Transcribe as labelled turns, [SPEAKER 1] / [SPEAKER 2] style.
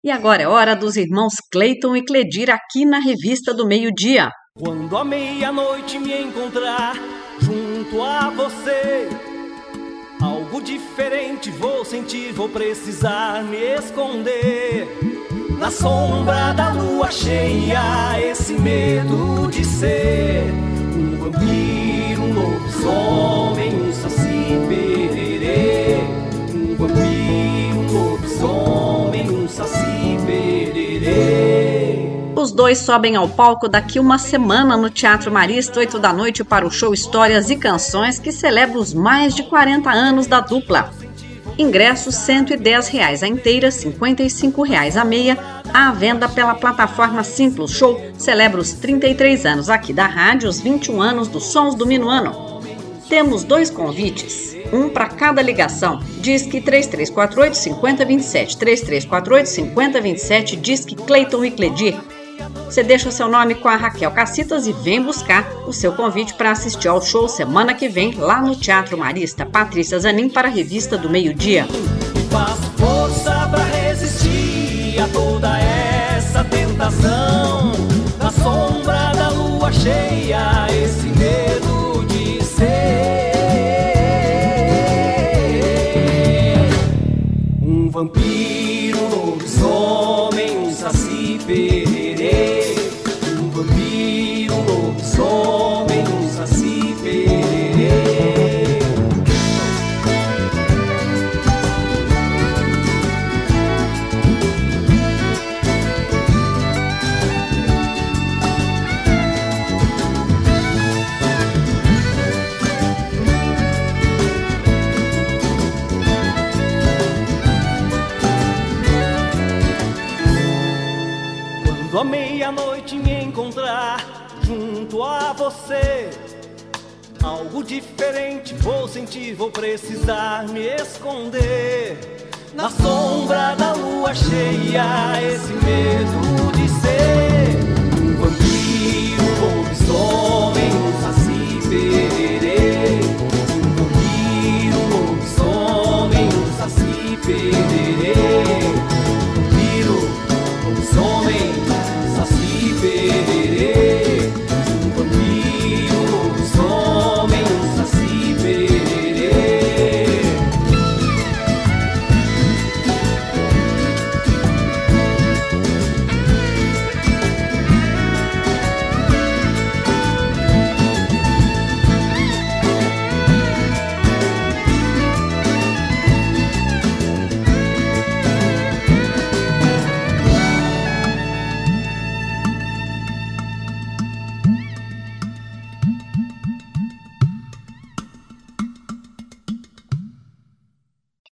[SPEAKER 1] E agora é hora dos irmãos Cleiton e Cledir aqui na Revista do Meio-Dia.
[SPEAKER 2] Quando à meia-noite me encontrar junto a você, algo diferente vou sentir, vou precisar me esconder. Na sombra da lua cheia, esse medo de ser um vampiro, um lobisomem, um saci-pererê. Um vampiro, um lobisomem, um saci-pererê.
[SPEAKER 1] Os dois sobem ao palco daqui uma semana no Teatro Marista, 8 da noite, para o show Histórias e Canções, que celebra os mais de 40 anos da dupla. Ingressos R$ 110 a inteira, R$ 55 a meia, à venda pela plataforma Simples. Show celebra os 33 anos aqui da rádio, os 21 anos dos Sons do Minuano. Temos 2 convites, um para cada ligação. Disque 3348-5027, 3348-5027, Disque Cleiton e Cledir. Você deixa seu nome com a Raquel Cacitas e vem buscar o seu convite para assistir ao show semana que vem lá no Teatro Marista. Patrícia Zanin para a Revista do Meio-Dia.
[SPEAKER 2] Faço força pra resistir a toda essa tentação. Na sombra da lua cheia, esse medo de ser um vampiro, um lobisomem, um saci-pererê. Um vampiro, um lobisomem, um saci-pererê. Quando à meia-noite me encontrar junto a você, algo diferente vou sentir, vou precisar me esconder. Na sombra da lua cheia, esse medo